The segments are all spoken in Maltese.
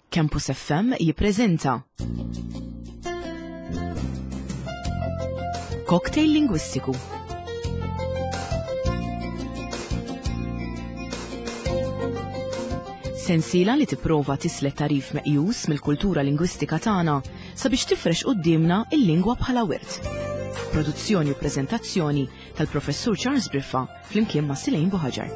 Campus FM jippreżenta Cocktail Lingwistiku. Sensiela li tipprova tislet tarif meqjus mill-kultura lingwistika tagħna sabiex tifrex qudiemna il-lingwa bħala wirt. Produzzjoni u preżentazzjoni tal-Professur Charles Briffa flimkien ma' Silejn Buħaġar.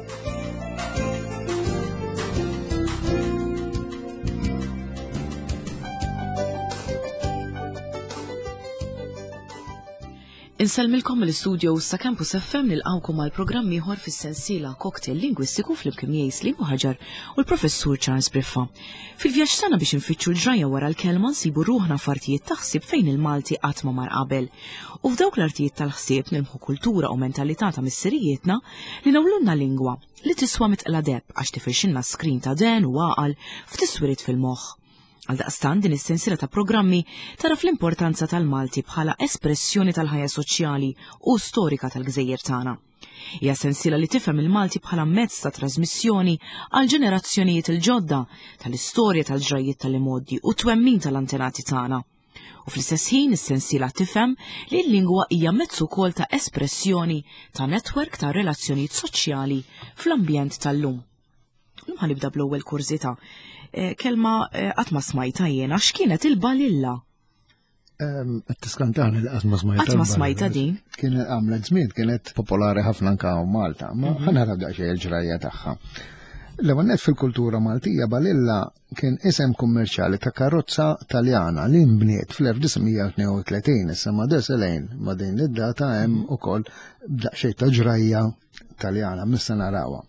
Inselmilkom l-studio sa Campus FM nilqawkom għal programm ieħor fis-sensiela Cocktail Lingwistiku flimkien miegħi Silejn Buħaġar u l-Professur Charles Briffa. Fil-vjaġġ tagħna biex infittxu l-ġrajja wara l-kelma nsibu ruħna f'artijiet ta' ħsieb fejn il-Malti qatt ma mar qabel. U f'dawk l-artijiet tal-ħsieb nilmħu kultura u mentalità ta' missirijietna li nawlunna lingwa li tiswa mitqla deb għax tifirxilna skrin ta' den u għaqal f'tiswirid fil-moħħ. Għaldaqstant din is-sensiela ta' programmi taraf l-importanza tal-Malti bħala espressjoni tal-ħajja soċjali u storika tal-Gżejjer tagħna. Hija sensiela li tifhem il-Malti bħala mezz ta' trasmissjoni għal ġenerazzjonijiet il-ġodda tal-istorja tal-ġrajiet tal-imoddi u twemmin tal-antenati tagħna. U fl-istess ħin is-sensiela tifhem li l-lingwa hija mezz ukoll ta' espressjoni ta' netwerk ta' relazzjonijiet soċjali fl-ambjent tal-lum. Ħanibda bl-ewwel kurzita. Kelma qatt ma smajta jiena x'kienet il-balilla? Tiskantani li qatt ma smajta. Qatt ma smajta din. Kienet għamlet żmien kienet popolari ħafna anke Malta, ma ħanara daqsxejn il-ġrajja tagħha. L-ewwel nett fil-kultura Maltija balilla kien isem kummerċjali ta' karozza Taljana li nbniet fl-1932 issa ma deselejn ma din id-data hemm ukoll daqsxejn ta' ġrajja Taljana mista narawha.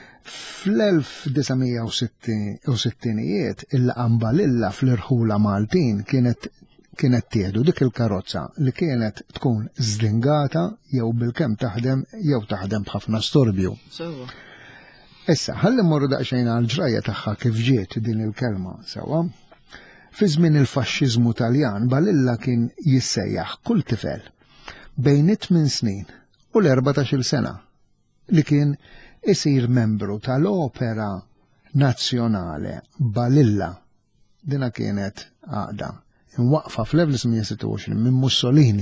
Fl-1960 il-laqam balilla fl-irħula Maltin kienet tieħdu dik il-karozza li kienet tkun żlingata jew bil-kemm taħdem jew taħdem b'ħafna storbju. Issa, ħalli mmorru daqsxejn għall-ġrajja tagħha kif ġiet din il-kelma sewwa. Fi żmien il-faxxiżmu Taljan balilla kien jissejjaħ kull tifel bejn 8 snin u l-14 sena li kien isir membru tal-Opera Nazzjonali Balilla. Dina kienet għaqda imwaqfa fl-1926 minn Mussolini.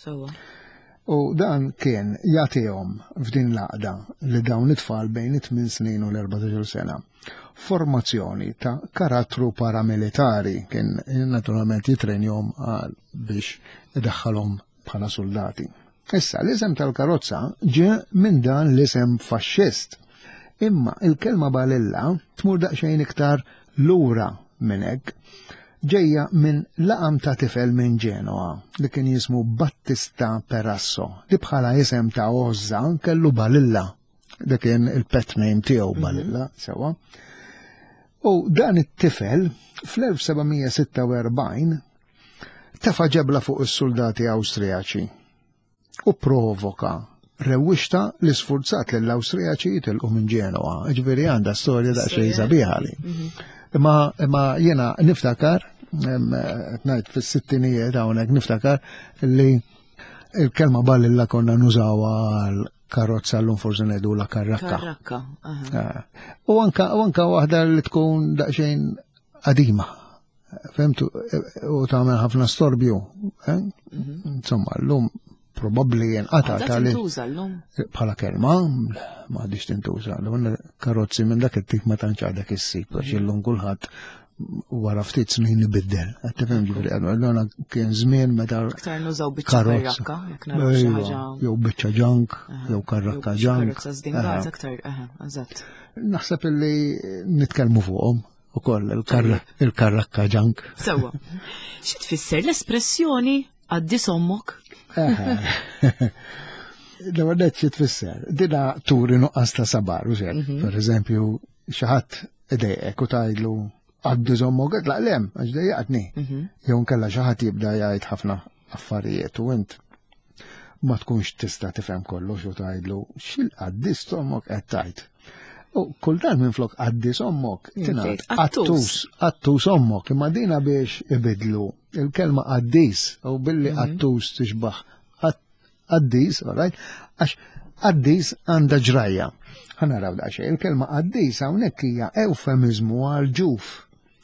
U dan kien jagħtihom f'din l-għaqda li dawn it-tfal bejn 8 snin u l-14 sena formazzjoni ta' karattru paramilitari kien naturalment jitrenjhom biex idaħħalhom bħala soldati. Issa, l-isem tal-karozza ġie minn dan l-isem faxxist. Imma il-kelma balilla tmur daqsxejn iktar lura minn hekk. Ġejja minn laqam ta' tifel minn Ġenoa li kien jismu Battista Perasso li bħala isem ta' Ozza kellu balilla. Dak kien il-pet name tiegħu balilla sewwa. U dan it-tifel fl-1746 tefa' ġebla fuq is-soldati Awstrijaċi u provoka rewwixta li sfurzat lill-Awstrijaċi jitilqu minn Ġenoa. Ġifieri għandha storja daqsxejn sabiħali. Imma jiena niftakar ngħid fis-sittinijiet hawnhekk niftakar li l-kelma balilla konna nużawha għal karozza llum forsi ngħidu la karrakka. U anke waħda li tkun daqsxejn qadima. Fehmtu u tagħmel ħafna storbju. Insomma llum probabbli jenqata' bħala kelma ma għadix tintuża. Karozzi minn dak it-tip ma tantx għadek issib għax illum kulħadd wara ftit snin ibiddel. Qed tifhem ġifieri allura kien żmien meta aktar nużaw biċċa karrakka, jew biċċa ġank, jew karrakka ġank. Karozza żdingata aktar, eżatt. Naħseb illi nitkellmu fuqhom ukoll il-karrakka ġank. Sewwa. Xi tfisser l-espressjoni għaddi sommok? L-għadet xi tfisser. Dina turi nuqqas ta' sabar użel. Per eżempju, xi ħadd idejqek u tgħidlu għaddi sommok qed laqlem għax dejjaqtni. Jew nkella xi ħadd jibda jgħid ħafna affarijiet u int ma tkunx tista' tifhem kollox u tgħidlu x'il-qaddi sommok qed tgħid. U kultant minflok għaddi sommok tingħid attus sommok imma dina biex ibidlu il-kelma għaddis u billi għattus tixbaħ għaddis, għax għaddis għandha ġrajja. Ħanaraw daqsxejn il-kelma għaddis hawnhekk hija eufemizmu għal ġuf.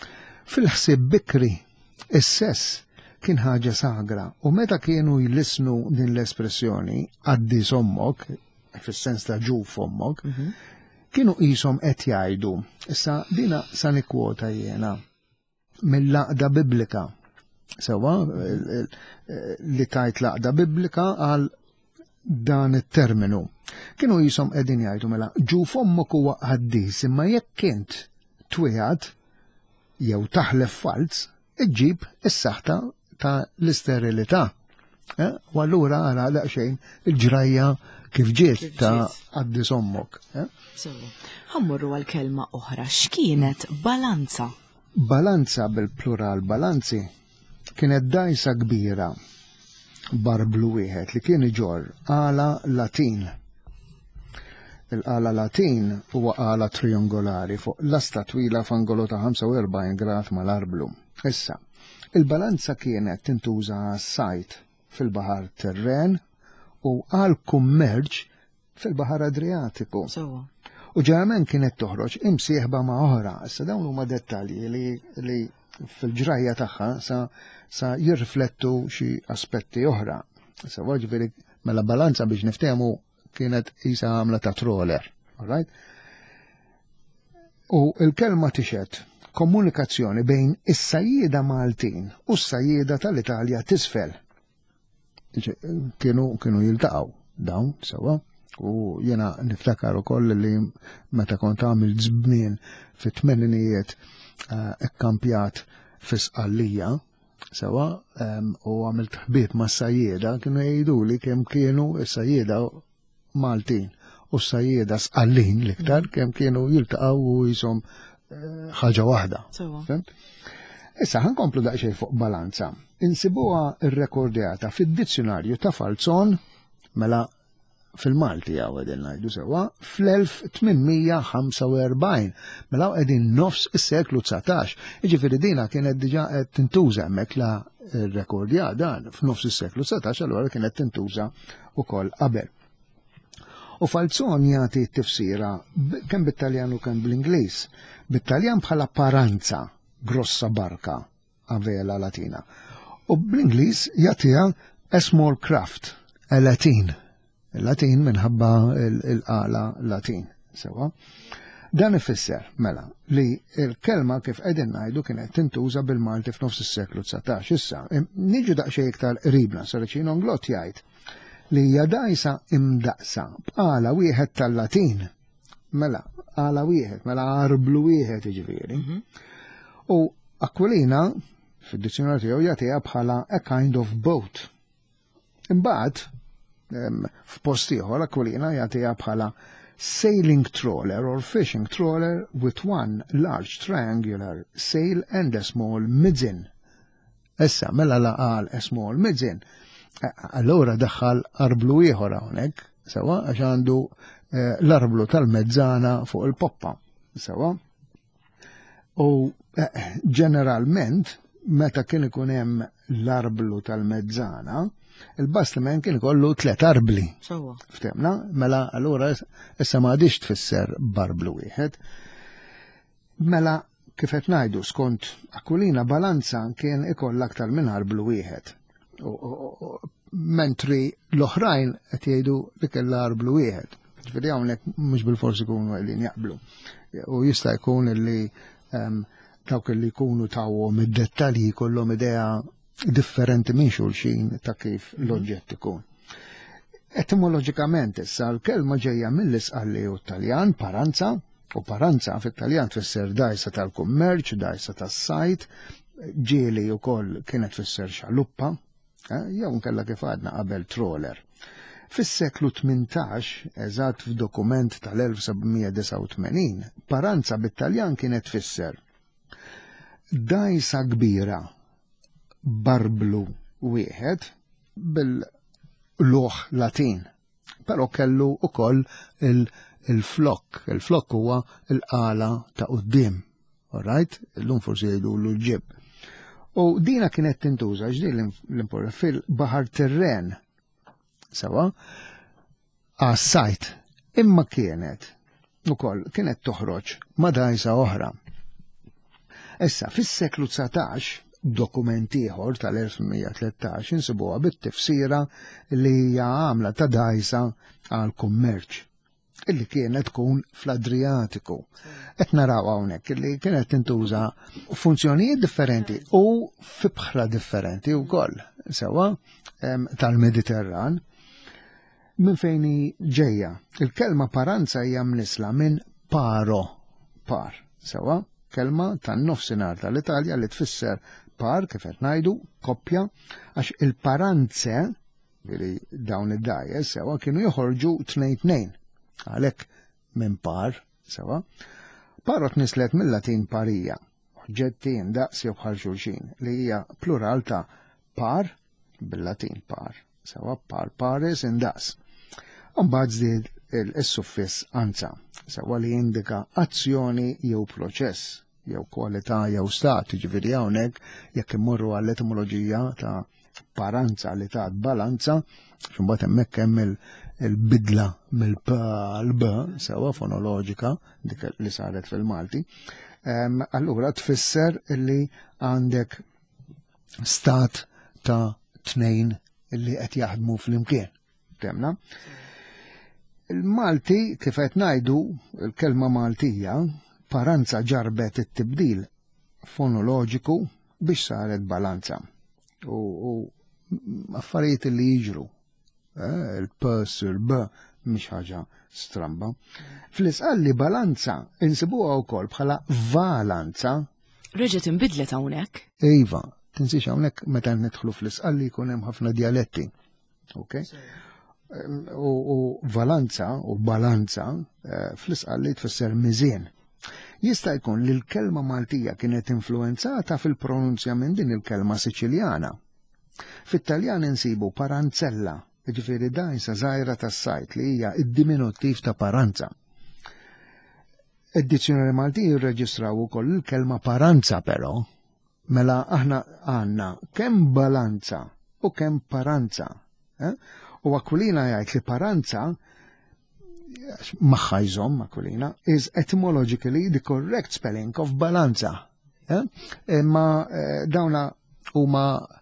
Fil-ħsieb bikri, is-sess kien ħaġa sagra u meta kienu jlisnu din l-espressjoni għaddi sommok, fis-sens ta' ġuf ommok, kienu qishom qed jgħidu. Issa dina sa nikkwota jiena mill-laqda biblika. Sewa li tajt laqda biblika għal dan it-terminu. Kienu qishom qegħdin jgħidu mela ġuf ommok huwa qaddis, imma jekk int twiegħed jew taħlef fals, iġġib is-saħta ta' l-isterilità. U allura ara daqsxejn il-ġrajja kif ġiet ta' għaddi sommok. Ħammurru għal-kelma oħra, x'kienet balanza? Balanza bil-plural balanzi kienet dajsa kbira barblu wieħed li kien iġor għala Latin. Il-qala Latin huwa qala triangolari fuq l-asta twila f'angolo ta' 45 grad mal-arblu. Issa, il-balanza kienet tintuża għas-sajt fil-Baħar Terren u għal kummerċ fil-Baħar Adriatiku. U ġeneralment kienet toħroġ imsieħba ma' oħra. Issa dawn huma dettalji li fil-ġrajja tagħha sa jirriflettu xi aspetti oħra. Issa ġifieri mela balanza biex niftehmu kienet isa għamla ta' troller. Alright? U l-kelma tixet komunikazzjoni bejn is-sajjieda Maltin u s-sajjieda tal-Italja tisfel. Kienu jiltaqgħu dawn sewa u jena niftakar ukoll li meta kont għamil żmien fit-tmeninijiet ekkampjat fis-Qallija sewa u għamilt ħbieb ma' sajjieda kienu jgħiduli kemm kienu s-sajjieda Maltin u s-sajjieda Sqallin l-iktar kemm kienu jiltaqgħu u jisom ħaġa waħda. Issa ħankomplu daqsxejn fuq balanza. Insibuha rrekordjata fid-dizzjonarju ta' Falzon mela fil-Malti għaw għedin ngħidu sewa fl-1845 mela qegħdin nofs is-seklu 19. Jiġifieri dina kienet diġà qed tintuża hemmhekk la rrekordja dan f'nofs is-seklu 19 allura kienet tintuża wkoll qabel. U Falzon jagħti t-tifsira kemm bit-Taljan u kemm bl-Ingliż. Bit-Taljan bħala paranza, grossa barka, avela latina. U bl-Ingliż jagħtiha a small craft, a Latin. Il-Latin minħabba il-qala Latin. Sewa. Dan ifisser mela li l-kelma kif qegħdin ngħidu kienet tintuża bil-Malti f'nofs is-seklu 19. Issa, niġu daqsxejn iktar qribna Saracino Nglot jgħid li hija dajsa imdaqsa b'qala wieħed tal-Latin. Mela, qala wieħed, mela arblu wieħed jiġifieri. U Aquilina fid-dizzjonarju tiegħu jagħtiha bħala a kind of boat. Imbagħad f'post ieħor Aquilina jagħtiha bħala sailing trawler or fishing trawler with one large triangular sail and a small mizzen. Issa mela laqal a small mizzen. Allura daħħal arblu ieħor hawnhekk, sewa għax għandu l-arblu tal-mezzana fuq il-poppa, sewa. U ġeneralment meta kien ikun hemm l-arblu tal-mezzana, il-bastiment kien ikollu 3 arbli. Ftemna, mela allura issa ma għadix tfisser barblu wieħed. Mela kif qed ngħidu skont Aquilina balanza kien ikoll aktar minn arblu wieħed. Mentri l-oħrajn qed jgħidu li kellha arblu wieħed. Ġifieri hawnhekk mhux bil-forsi jkunu qegħdin jaqblu. U jista' jkun li dawk li jkunu tawhom id-dettalji jkollhom idea differenti minn xulxin ta' kif l-oġġett ikun. Etimoloġikament issa l-kelma ġejja mill-Isqallej Taljan paranza, u paranza fit-Taljan tfisser dajsa tal-kummerċ, dajsa tas-sajt, ġieli wkoll kienet tfisser xaluppa, jew nkella kif għadna qabel trawler. Fis-seklu 18, eżatt f'dokument tal-1789, paranza bit-Taljan kienet tfisser dajsa kbira barblu wieħed bil-loħ Latin, però kellu wkoll il-flok. Il-flok huwa l-qala ta' quddiem, alright? Illum forsi jgħidu l-ġib. U dina kienet tintuża ġdil l-impor fil-Baħar Terren, sewa, għas-sajt, imma kienet ukoll kienet toħroġ ma' dajsa oħra. Issa, fis-seklu 19, dokument ieħor tal-1813 insibuha bit-tifsira li hija għamla ta' dajsa għal kummerċ illi kienet tkun fl-Adriatiku. Qed naraw hawnhekk illi kienet tintuża funzjonijiet differenti u fi bħra differenti wkoll sewa tal-Mediterran. Minn fejn ġejja. Il-kelma paranza hija mnisla minn paro, par, sewa, kelma tan-nofsinhar tal-Italja li tfisser par kif qed ngħidu koppja għax il-paranze li dawn id-dajes sewa kienu joħorġu tnejn. Għalhekk minn par sewa. Parot nislet mill-Latin parija, oġġetti indaqs jew bħal xulxin li hija plural ta' par bil-Latin par, sewa par pares indaqs. Mbagħad żdied il-suffiss anza, sewa li jindika azzjoni jew proċess, jew kwalità jew stat, jiġifieri hawnhekk jekk immorru għall-etimoloġija ta' paranza li ta' balanza, x'imbagħad hemmhekk hemm il-bidla mill-p għal-b, sewa fonoloġika dik li saret fil-Malti, allura tfisser li għandek stat ta' tnejn li qed jaħdmu fl-imkien. Temna? Il-Malti, kif qed ngħidu, il-kelma Maltija, paranza ġarbet it-tibdil fonoloġiku biex saret balanza. U affarijiet li jiġru, il-pus, il-b, mhix ħaġa stramba. Fl-isqalli balanza insibuha wkoll bħala valanza. Reġgħet inbidlet hawnhekk. Iva, tinsiex hawnhekk meta nidħlu fl-isqalli jkun hemm ħafna dialetti. Okay? U valanza u balanza fl-isqalli tfisser miżien. Jista' jkun li l-kelma Maltija kienet influenzata fil-pronunzja minn din il-kelma Siċiljana. Fit-Taljan insibu paranzella, ġifieri dajsa żgħira tas-sajt li hija id-diminuttiv ta' paranza. Id-dizzjonari Malti jirreġistraw ukoll il-kelma paranza però, mela aħna għandna kemm balanza u kemm paranza. U Aquilina jgħid li paranza magħha jżomm Aquilina is etymologically the correct spelling of balanza. Imma dawna huma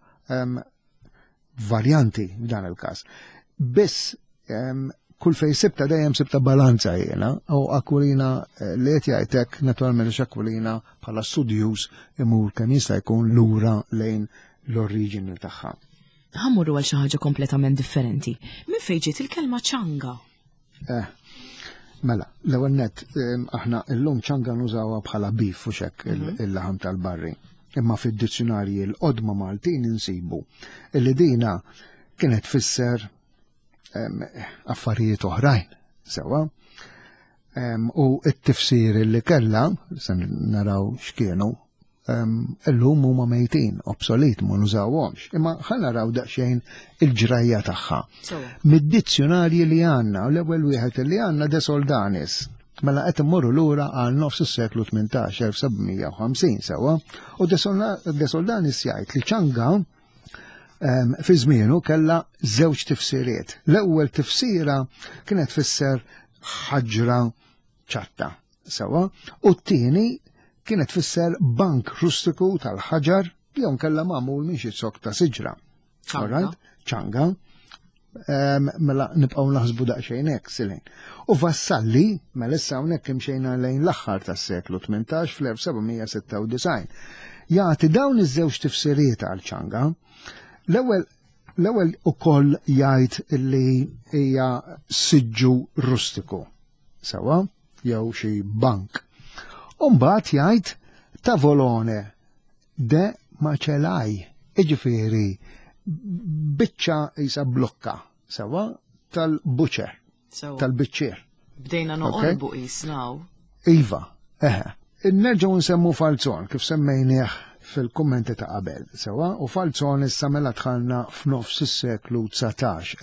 varjanti f'dan il-każ. Biss kull fejn sibta dejjem sibta balanza jiena, u Aquilina li qed jgħidlek naturalment x'Aquilina bħala studjus imur kemm jista' jkun lura lejn l-oriġini tagħha. Ħammurru għal xi ħaġa kompletament differenti. Min fejn ġiet il-kelma ċanga? Mela, l-ewwel nett aħna llum ċanga nużawha bħala beef u hekk il-laħam tal-barri. Imma fid-dizzjonarji l-qodma Maltin insibu illi dina kienet tfisser affarijiet oħrajn, sewa. U t-tifsir li kellha, se naraw x'kienu, illum huma mejtin, obsolit, ma nużawhomx, imma ħa naraw daqsxejn il-ġrajja tagħha. Mid-dizzjonarji li għandna, u l-ewwel wieħed li għandna De Soldanis, mela qed immorru lura għal nofs is-seklu 18, 1750 sewa, u De Soldanis jgħid li ċanga fi żmienu kellha żewġ tifsiriet. L-ewwel tifsira kienet tfisser ħaġra ċatta, sewa, u t-tieni kienet tfisser bank rustiku tal-ħaġar jew kellha magħmul minn xi zokk ta' siġra. ċanga. Mela nibqgħu naħsbu daqsxejn hekk silejn. U vassalli mela issa hawnhekk imxejna lejn l-aħħar tas-seklu 18 fl-1796. Jagħti dawn iż-żewġ tifsiriet għal ċanga. L-ewwel ukoll jgħid li hija siġġu rustiku. Sewa, jew xi bank. U mbagħad jgħid tavolone de maċelaj, jiġifieri biċċa isa blokka, sewa tal-buċer, tal-biċċier. Bdejna noqorbu jisnaw. Iva, nerġgħu nsemmu falzon kif semmejnieh fil-kummenti ta' qabel, sewa, u falzon issa mela dħalna f'nofs is-seklu 19,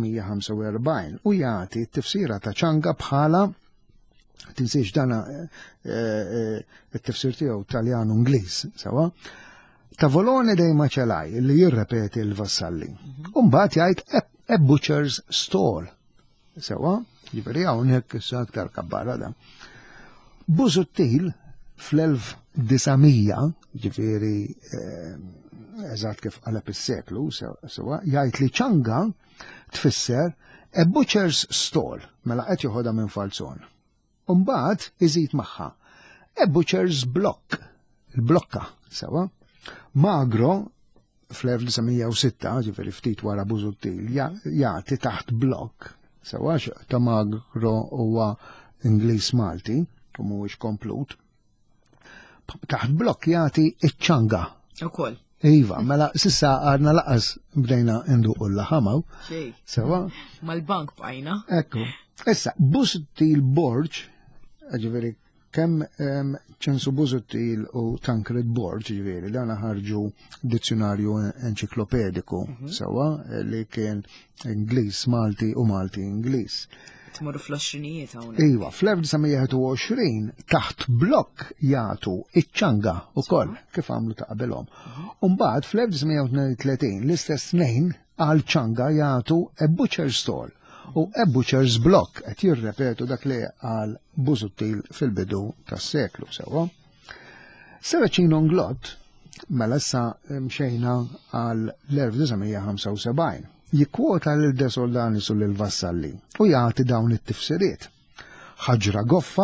1845, u jagħti t-tifsira ta' ċanga bħala tinsiex dana it-tifsir tiegħu Taljan Ingliż, sewa. Tavolone dej maċelaj li jirrepeti l-vassalli. U mbagħad jgħid a butcher's stall. Sewa, jiġifieri hawnhekk issa aktar kabbara da. Busuttil fl-1900, ġifieri eżatt kif qalab is-seklu sewa, jgħid li ċanga tfisser a butcher's stall, mela qed joħodha minn falzon. U mbagħad iżid magħha a butcher's block, il-blokka, sewa. Magro fl-1906, ġifieri ftit wara Busuttil, jagħti taħt blokk, sewa ta' Magro huwa Ingliż Malti, u mhuwiex komplut. Taħt blokk jagħti iċ-ċanga. Ukoll. Iva, mela sissa għadna laqas bdejna induqu l-laħamaw. Sewa. Mal-bank bqajna. Ekku. Issa, Busuttil Borġ, ġifieri kemm ċensu Busuttil u Tancred Borġ, ġifieri, dan ħarġu dizzjonarju enċiklopediku, sewa, li kien Ingliż Malti u Malti Ingliż. Tmorru fl-20 hawnhekk. Iva, fl-1921 taħt blokk jagħtu iċ-ċanga wkoll kif għamlu ta' qabelhom. U mbagħad fl-1932 l-istess tnejn għal ċanga jagħtu a butcher's stall u a butcher's block qed jirrepetu dak li għal Busuttil fil-bidu tas-seklu sewwa. Saracino Nglott mela issa mxejna għal l-1975. Jikkwota l-De Soldanis u l-Vassalli u jagħti dawn it-tifsiriet. Ħaġra goffa,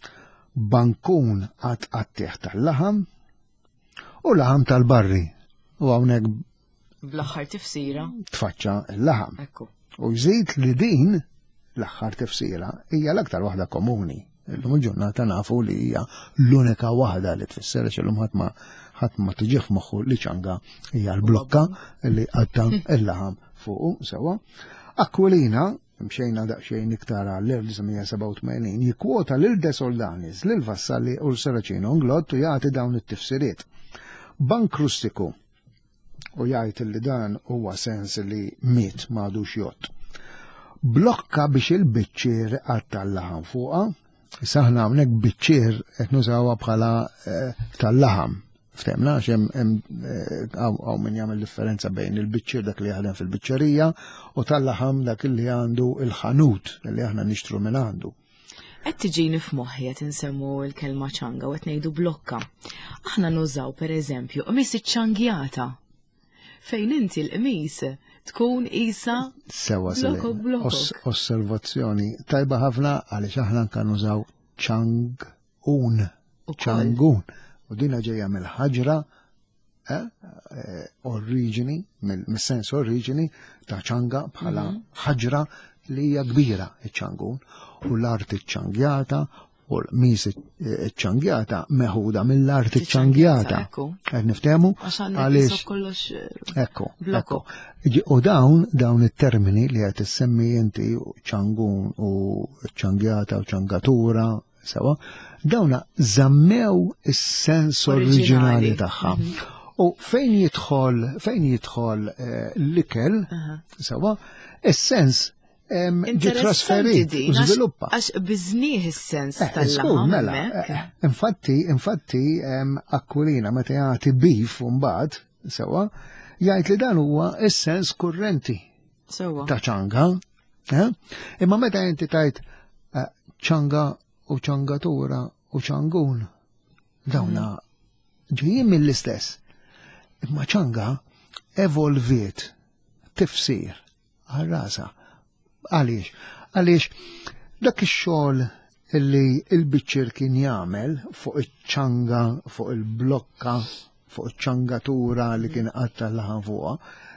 bankun għat-qattieħ tal-laħam u laħam tal-barri. U hawnhekk bl-aħħar tifsira tfaċċa l-laħam. Ekku. U jżid li din l-aħħar tifsira hija l-aktar waħda komuni. Illum il-ġurnata nafu li hija l-unika waħda li tfisser x'illum ħadd ma tiġih moħħu li ċanga hija l-blokka li qatta l-laħam fuq sewa. Aquilina, mxejna daqsxejn iktar għall-1987, jikkwota lil De Soldanis, lil Vassalli u l-Saracino Nglott u jagħti dawn it-tifsiriet. Bank rustiku u jgħid li dan huwa sens li miet m'għadux jott. Blokka biex il-biċċier għatta l-laħam fuqha, saħna hawnhekk biċċier qed nużawha bħala tal-laħam. Ftemna, għaw min jagħmel differenza bejn il-biċċier dak li jaħdem fil-biċċerija u tal-laħam dak li għandu il-ħanut li aħna nixtru minn għandu. Qed tiġini f'moħħi qed insemmu l-kelma ċanga u qed ngħidu blokka. Aħna nużaw pereżempju qmiż iċ-ċangjata fejn inti l-qmiż tkun isa osservazzjoni tajba ħafna għaliex aħna kan nużaw ċangun. ċangun. U dina ġejja mill-ħaġra oriġini, mill-sens oriġini ta' ċanga bħala ħaġra li hija kbira iċ-ċangun u l-art iċ-ċangjata u l-qmiż iċ-ċangjata meħuda mill-art iċ-ċangjata. Qed niftehmu għaliex ekku. U dawn it-termini li qed issemmi inti ċangun u ċangjata u ċangatura sewa, dawna zammew is-sens oriġinali tagħha. U fejn jidħol l-ikel, sewa, is-sens ġitrasferit u żviluppa. Għax biżnieh is-sens tal-laħam. Infatti Aquilina meta jagħti beef u mbagħad, sewa, jgħid li dan huwa is-sens kurrenti ta' ċanga. Imma meta inti tajt ċanga u ċangatura u ċangun. Dawna ġejjin mill-istess. Imma ċanga evolviet tifsir għal-rasa. Għaliex? Għaliex dak ix-xogħol illi il-biċċier kien jagħmel fuq iċ-ċanga, fuq il-blokka, fuq iċ-ċangatura li kien qatta l-laħam fuqha,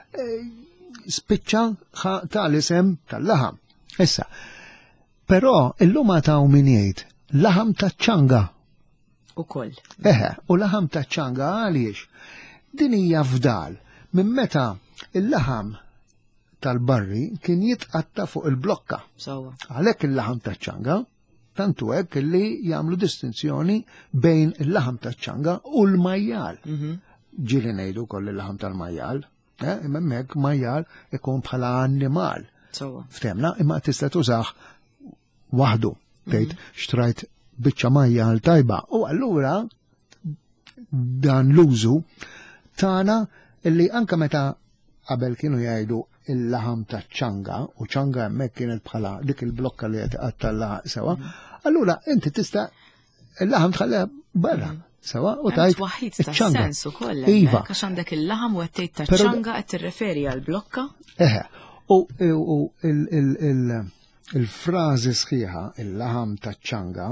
spiċċa tal-isem tal-laħam. Issa, però illum għataw min jgħid laħam taċ-ċanga. Ukoll. U laħam taċ-ċanga għaliex din hija fdal minn meta il-laħam tal-barri kien jitqatta fuq il-blokka. Għalhekk il-laħam taċ-ċanga tantu hekk li jagħmlu distinzjoni bejn il-laħam taċ-ċanga u l-majjal. Ġieli ngħidu wkoll il-laħam tal-majjal, imma hemmhekk majjal ikun bħala annimal. Ftemna, imma tista' tużah waħdu, tgħid xtrajt biċċa majjal tajba. U allura dan l-użu tagħna illi anke meta qabel kienu jgħidu il-laħam taċ-ċanga u ċanga hemmhekk kienet bħala dik il-blokka li qed taqatta sewa, allura inti tista' il-laħam tħallha barra. Sawa, u tajt. Waħid ta' sensu kollha. Iva. Għax għandek il-laħam u għattejt ta' ċanga qed tirreferi għal-blokka. U il-frażi sħiħa, il-laħam ta' ċanga,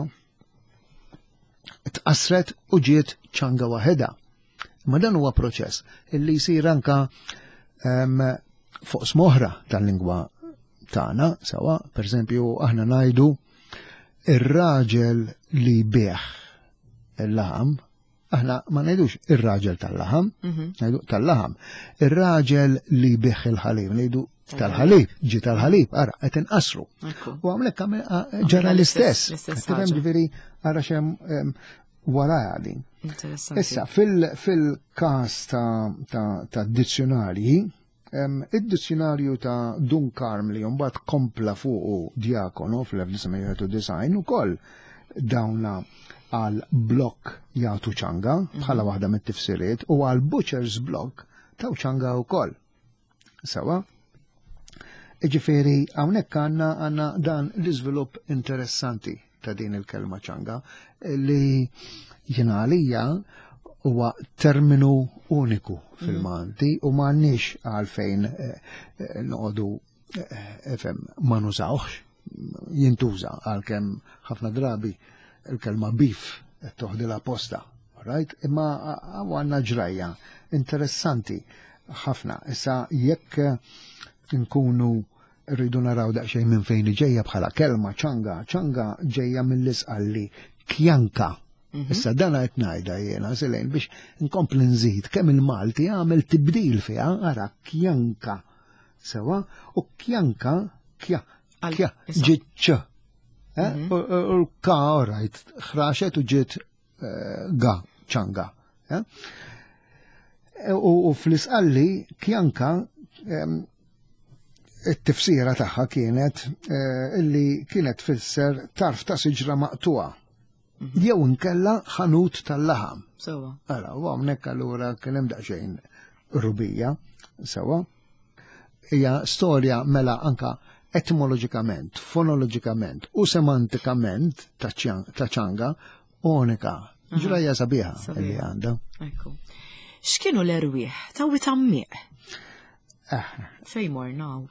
tqasret u ġiet ċanga waħedha. Ma dan huwa proċess illi jsir anka fuq smoħra tal-lingwa tagħna, sawa, pereżempju aħna ngħidu ir-raġel li beħ il-laħam, aħna ma ngħidux ir-raġel tal-laħam, ngħidu tal-laħam. Ir-raġel li beħ il-ħalib, ngħidu tal-ħalib, ġi tal-ħalib, ara, qed inqasru. U għamlek ġara l-istess. Tifhem ġifieri ara xemm wara din. Issa fil-każ ta' dizzjonarji, id-dizzjonarju ta' Dunkarm li mbagħad kompla fuq Diakono fl-1990 ukoll dawna għal blok jagħtu ċanga bħala waħda mit-tifsiriet u għal butcher's block taw ċanga wkoll. Sawa? Ġifieri hawnhekk għandna dan l-iżvilupp interessanti ta' din il-kelma ċanga li jiena għalija huwa terminu uniku fil-Malti u m'għandniex għalfejn noqogħdu ma nużawx jintuża għalkemm ħafna drabi il-kelma beef toħdilha posta, right? Imma għandna ġrajja interessanti ħafna. Issa jekk nkunu rridu naraw daqsxejn minn fejn ġejja bħala kelma ċanga ġejja mill-isqalli kjanka. Issa dan qed ngħidha jiena silejn biex nkompli nżid kemm il-Malti għamel tibdil fiha ara kjanka. Sewa u kjanka ġiet u l-ka orajt ħraxet u ġiet ga ċanga. U fl-isqalli kjanka it-tifsira tagħha kienet illi kienet tfisser tarf ta' siġra maqtuha. Jew inkella ħanut tal-laħam. Sewa. Ara, u hawnhekk allura kien hemm daqsxejn rubija, sewa. Hija storja mela anka etimoloġikament, fonoloġikament u semantikament ta' ċanga unika. Ġrajja sabiħa li għandha. X'kienu l-erwieħ ta' witammiq? Fejn mornaw?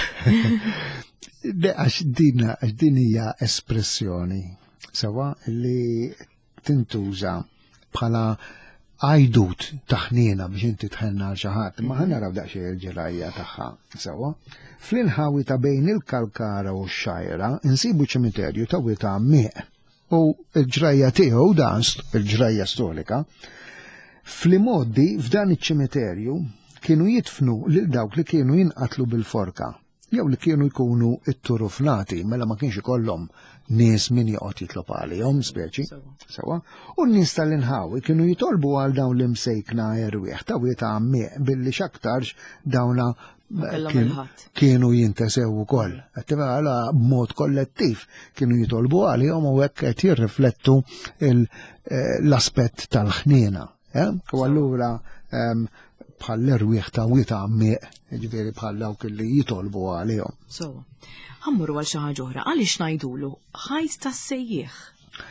Għax din hija espressjoni sewa li tintuża bħala għajdut taħnina biex inti tħenna xi ħadd, ma ħanaraw daqsxejn il-ġirajja tagħha sewa. Fl-inħawi ta' bejn il-Kalkara u x-Xajra insibu ċimiterju ta' witammiq u l-ġrajja tiegħu dan il-ġrajja storika. Fl-imoddi f'dan iċ-ċimiterju kienu jitfnu lil dawk li kienu jinqatlu bil-forka jew li kienu jkunu it-turufnati mela ma kienx ikollhom nies min joqgħod jitlob għalihom speċi sewa. U n-nies tal-inħawi kienu jitolbu għal dawn l-imsejkna erwieħ ta' witammiq billi x'aktarx dawna kienu jintesew ukoll. Għala b'mod kollettiv kienu jitolbu għalihom u hekk qed jirriflettu l-aspett tal-ħniena. U allura bħal l-erwieħ ta' witammiq, ġifieri bħal dawk li jitolbu għalihom. So, ħammuru għal xi ħaġa oħra, għaliex ngħidulu ħajt tas-sejjieħ.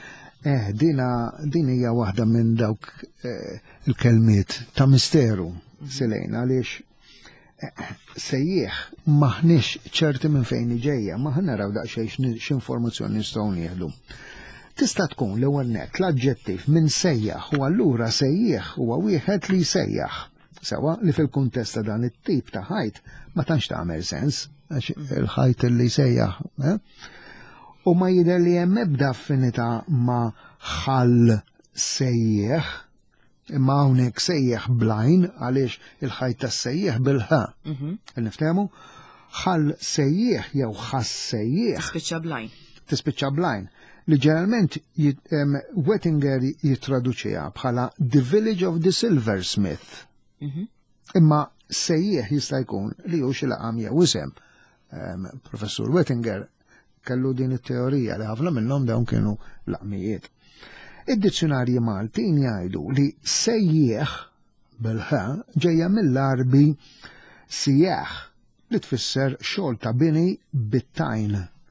Din hija waħda minn dawk il-kelmiet ta' misteru silejn għaliex sejjieħ maħniex ċerti minn fejn ġejja, ma ħnaraw daqsxejn x'informazzjoni nistgħu nieħdu. Tista' tkun l-ewwel nett l-aġġettiv minn sejjaħ u allura sejjieħ huwa wieħed li jsejjaħ. Sewa li fil-kuntest ta' dan it-tip ta' ħajt ma tantx tagħmel sens għax il-ħajt li jsejjaħ. U ma jidher li hemm ebda affinità ma' ħall sejjeħ imma hawnhekk sejjeħ blajn għaliex il-ħajt tas-sejjeħ bil-ħa. Niftehmu? Ħall sejjeħ jew ħass sejjeħ. Tispiċċa blajn. Li ġeneralment Wettinger jittraduċiha bħala The Village of the Silversmith. Imma sejjeħ jista' jkun li hu xi laqam jew isem. Professur Wettinger kellu din it-teorija li ħafna minnhom dawn kienu laqmijiet. Id-dizzjonarji Maltin jgħidu li sejjeħ bil-ħa ġejja mill-arbi sijjaħ li tfisser xogħol ta' bini bit-tajn.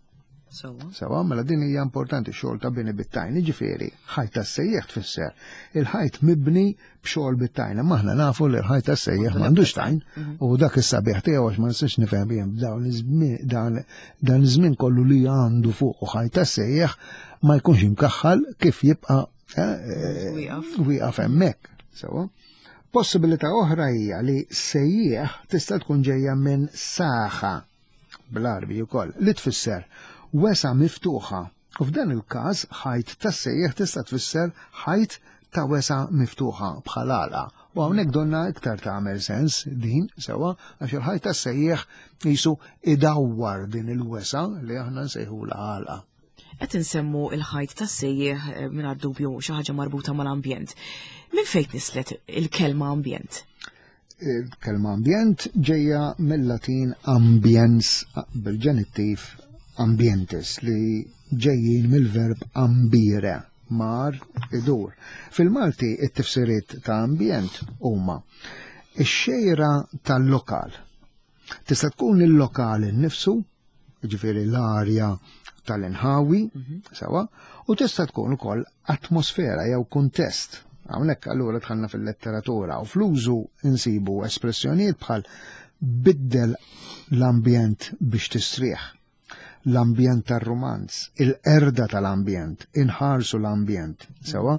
Sewa, mela din hija importanti xogħol ta' bini bit-tajn, jiġifieri ħajt tas-sejjeħ tfisser. Il-ħajt mibni b'xogħol bit-tajn, imma aħna nafu li l-ħajt tas-sejjeħ m'għandux tajn u dak is-sabiħ tiegħu għax ma nistax nifhem bihom dan iż-żmien kollu li għandu fuq ħajt tas-sejjeħ ma jkunx imkaħħal kif jibqa' wieqaf hemmhekk. Sewa. Possibilità oħra hija li sejjeħ tista' tkun ġejja minn saħħa bl-Arbi wkoll li tfisser wesa miftuħa. U f'dan il-każ ħajt tas-sejjeħ tista' tfisser ħajt ta' wesa miftuħa bħal għalqa. U hawnhekk donna iktar tagħmel sens din sewa għax il-ħajt tas-sejjeħ qisu idawwar din il-wesa li aħna nsejħula għalqa. Qed insemmu il-ħajt tas-sejjeħ mingħajr dubju xi ħaġa marbuta mal-ambjent. Min fejn nislet il-kelma ambjent? Il-kelma ambjent ġejja mill-Latin ambiens bil-ġenittiv ambientis li ġejjin mill-verb ambire, mar idur. Fil-Malti it-tifsiriet ta' ambjent huma ix-xejra tal-lokal. Tista' tkun il-lokal innifsu, ġifieri l-arja tal-inħawi, sewa, u tista' tkun ukoll atmosfera jew kuntest. Hawnhekk allura dħalna fil-letteratura u fl-użu insibu espressjonijiet bħal biddel l-ambjent biex tistrieħ. L-ambjent tar-romanz, il-erda tal-ambjent, inħarsu l-ambjent, sewa.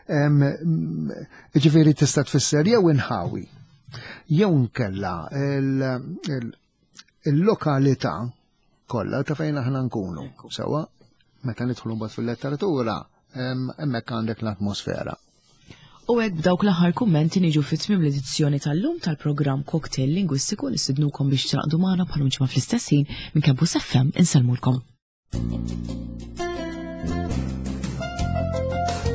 Ġifieri tista' tfisser jew inħawi, jew nkella il-lokalità kollha ta' fejn aħna nkunu, sewa. Meta nidħlu mbagħad fil-letteratura, hemmhekk għandek l-atmosfera. U hekk b'dawk l-aħħar kummenti niġu fit-tmiem l-edizzjoni tal-lum tal-programm Cocktail Lingwistiku li sidnukom biex traqdu magħna bħalhom ġimgħa fl-istess ħin minn Campus FM insellmulkom.